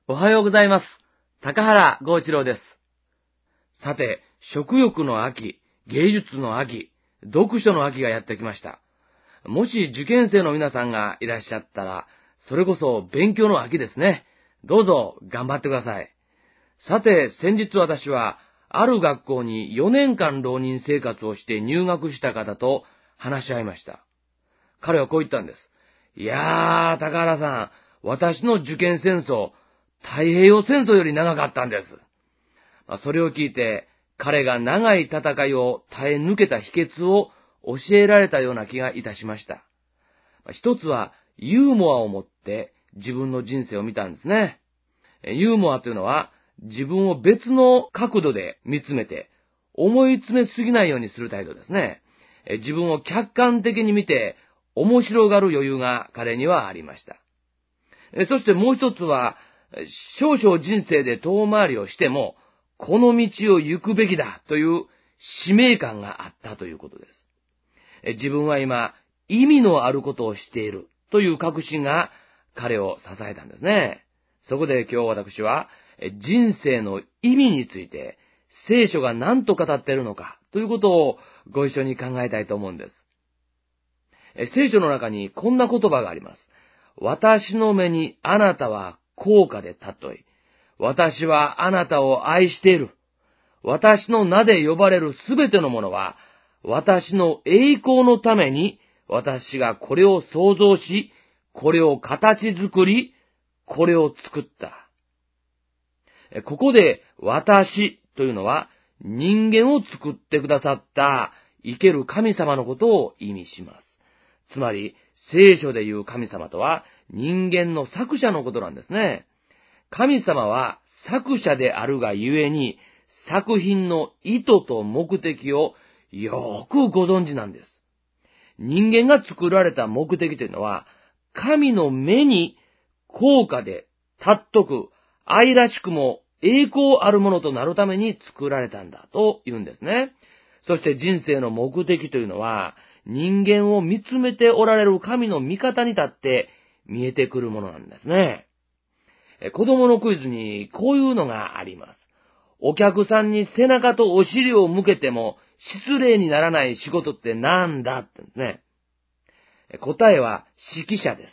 おはようございます。高原剛一郎です。さて、食欲の秋、芸術の秋、読書の秋がやってきました。もし受験生の皆さんがいらっしゃったら、それこそ勉強の秋ですね。どうぞ頑張ってください。さて、先日私は、ある学校に4年間浪人生活をして入学した方と話し合いました。彼はこう言ったんです。いやー、高原さん、私の受験戦争、太平洋戦争より長かったんです。それを聞いて、彼が長い戦いを耐え抜けた秘訣を教えられたような気がいたしました。一つは、ユーモアを持って自分の人生を見たんですね。ユーモアというのは、自分を別の角度で見つめて、思い詰めすぎないようにする態度ですね。自分を客観的に見て、面白がる余裕が彼にはありました。そしてもう一つは、少々人生で遠回りをしても、この道を行くべきだという使命感があったということです。自分は今、意味のあることをしているという確信が彼を支えたんですね。そこで今日私は、人生の意味について、聖書が何と語っているのかということをご一緒に考えたいと思うんです。聖書の中にこんな言葉があります。私の目にあなたは高価で尊い。私はあなたを愛している。私の名で呼ばれるすべてのものは、私の栄光のために、私がこれを創造し、これを形作り、これを作った。ここで、私というのは、人間を作ってくださった生ける神様のことを意味します。つまり、聖書で言う神様とは、人間の作者のことなんですね。神様は作者であるがゆえに、作品の意図と目的をよくご存知なんです。人間が作られた目的というのは、神の目に高価で尊く、愛らしくも栄光あるものとなるために作られたんだと言うんですね。そして人生の目的というのは、人間を見つめておられる神の味方に立って見えてくるものなんですね。子供のクイズにこういうのがあります。お客さんに背中とお尻を向けても失礼にならない仕事ってなんだってですね。答えは指揮者です。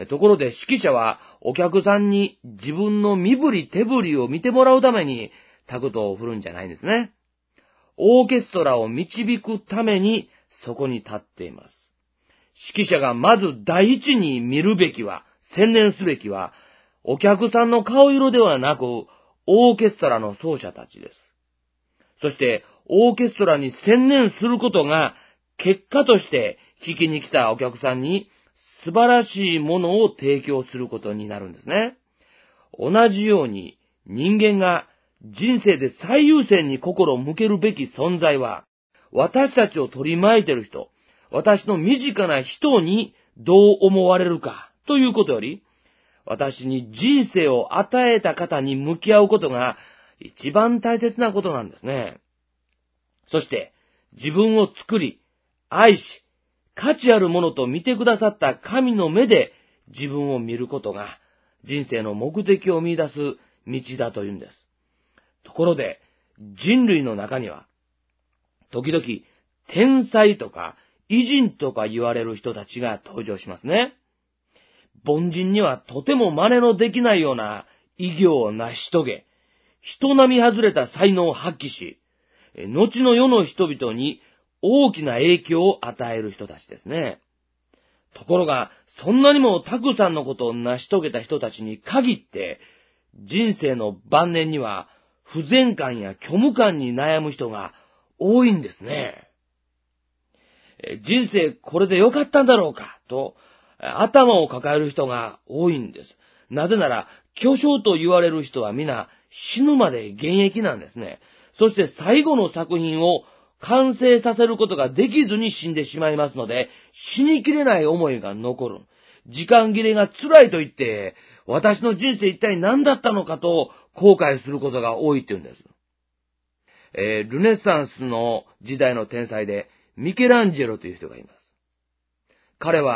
ところで指揮者はお客さんに自分の身振り手振りを見てもらうためにタクトを振るんじゃないんですね。オーケストラを導くためにそこに立っています。指揮者がまず第一に見るべきは、専念すべきは、お客さんの顔色ではなく、オーケストラの奏者たちです。そして、オーケストラに専念することが、結果として聴きに来たお客さんに素晴らしいものを提供することになるんですね。同じように、人間が人生で最優先に心を向けるべき存在は、私たちを取り巻いている人、私の身近な人にどう思われるかということより、私に人生を与えた方に向き合うことが一番大切なことなんですね。そして、自分を作り、愛し、価値あるものと見てくださった神の目で自分を見ることが人生の目的を見出す道だというんです。ところで、人類の中には、時々、天才とか偉人とか言われる人たちが登場しますね。凡人にはとても真似のできないような偉業を成し遂げ、人並み外れた才能を発揮し、後の世の人々に大きな影響を与える人たちですね。ところが、そんなにもたくさんのことを成し遂げた人たちに限って、人生の晩年には不全感や虚無感に悩む人が多いんですね。人生これで良かったんだろうかと頭を抱える人が多いんです。なぜなら巨匠と言われる人は皆死ぬまで現役なんですね。そして最後の作品を完成させることができずに死んでしまいますので、死にきれない思いが残る。時間切れが辛いと言って、私の人生一体何だったのかと後悔することが多いって言うんです。ルネサンスの時代の天才でミケランジェロという人がいます。彼は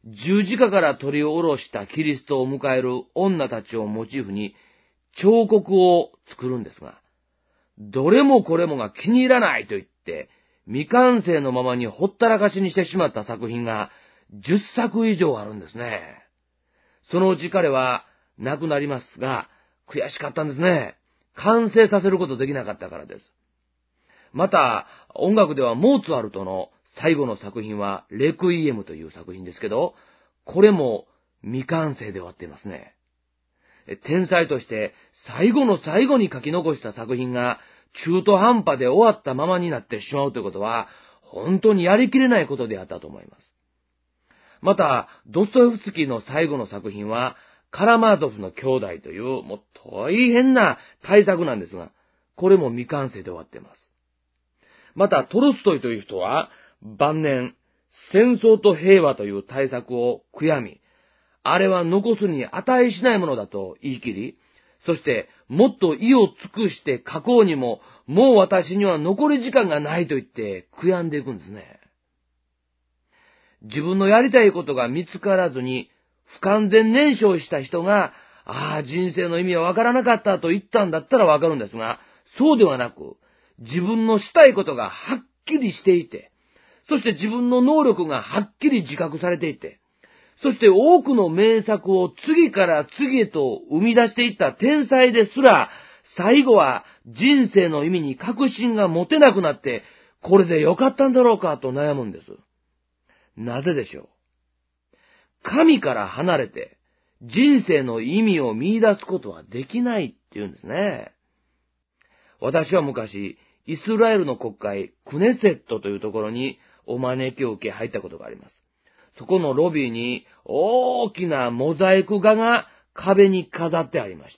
十字架から取り下ろしたキリストを迎える女たちをモチーフに彫刻を作るんですが、どれもこれもが気に入らないと言って、未完成のままにほったらかしにしてしまった作品が10作以上あるんですね。そのうち彼は亡くなりますが、悔しかったんですね。完成させることできなかったからです。また、音楽ではモーツァルトの最後の作品はレクイエムという作品ですけど、これも未完成で終わっていますね。天才として最後の最後に書き残した作品が中途半端で終わったままになってしまうということは、本当にやりきれないことであったと思います。また、ドストエフスキーの最後の作品は、カラマーゾフの兄弟という、もう大変な大作なんですが、これも未完成で終わっています。また、トルストイという人は、晩年、戦争と平和という大作を悔やみ、あれは残すに値しないものだと言い切り、そしてもっと意を尽くして書こうにも、もう私には残り時間がないと言って悔やんでいくんですね。自分のやりたいことが見つからずに不完全燃焼した人が、人生の意味はわからなかったと言ったんだったらわかるんですが、そうではなく、自分のしたいことがはっきりしていて、そして自分の能力がはっきり自覚されていて、そして多くの名作を次から次へと生み出していった天才ですら、最後は人生の意味に確信が持てなくなって、これでよかったんだろうかと悩むんです。なぜでしょう。神から離れて人生の意味を見出すことはできないっていうんですね。私は昔、イスラエルの国会、クネセットというところにお招きを受け入ったことがあります。そこのロビーに大きなモザイク画が壁に飾ってありました。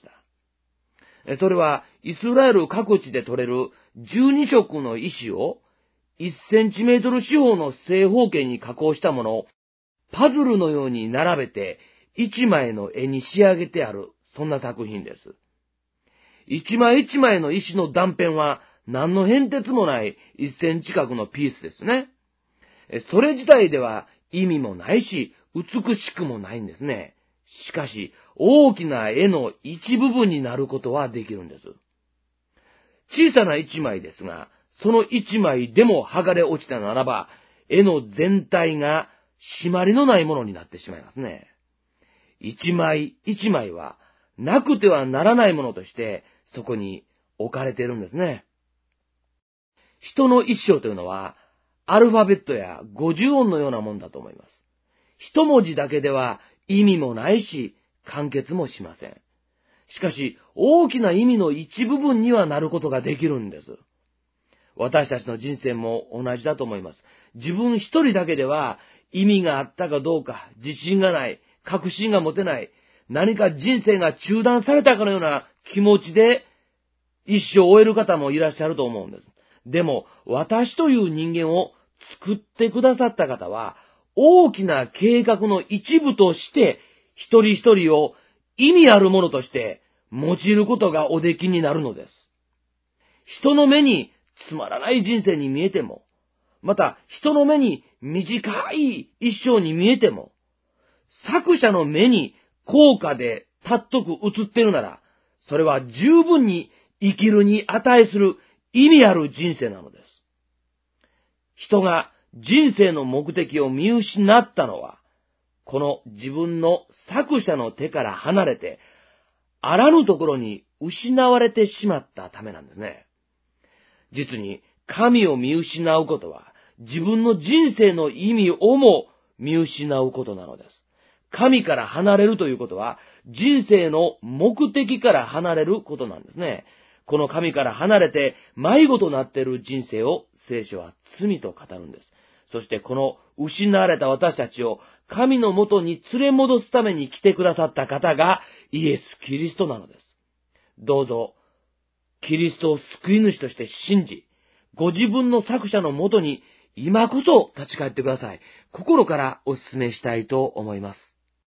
それはイスラエル各地で採れる12色の石を1センチメートル四方の正方形に加工したものをパズルのように並べて一枚の絵に仕上げてある、そんな作品です。一枚一枚の石の断片は何の変哲もない1センチ角のピースですね。それ自体では意味もないし、美しくもないんですね。しかし、大きな絵の一部分になることはできるんです。小さな一枚ですが、その一枚でも剥がれ落ちたならば、絵の全体が締まりのないものになってしまいますね。一枚一枚は、なくてはならないものとして、そこに置かれているんですね。人の一生というのは、アルファベットや50音のようなもんだと思います。一文字だけでは意味もないし、完結もしません。しかし、大きな意味の一部分にはなることができるんです。私たちの人生も同じだと思います。自分一人だけでは意味があったかどうか自信がない、確信が持てない、何か人生が中断されたかのような気持ちで一生を終える方もいらっしゃると思うんです。でも、私という人間を作ってくださった方は、大きな計画の一部として、一人一人を意味あるものとして用いることがおできになるのです。人の目につまらない人生に見えても、また人の目に短い一生に見えても、作者の目に高価で尊く映っているなら、それは十分に生きるに値する意味ある人生なのです。人が人生の目的を見失ったのは、この自分の作者の手から離れて、あらぬところに失われてしまったためなんですね。実に神を見失うことは、自分の人生の意味をも見失うことなのです。神から離れるということは、人生の目的から離れることなんですね。この神から離れて迷子となっている人生を聖書は罪と語るんです。そしてこの失われた私たちを神のもとに連れ戻すために来てくださった方がイエス・キリストなのです。どうぞ、キリストを救い主として信じ、ご自分の作者のもとに今こそ立ち返ってください。心からお勧めしたいと思います。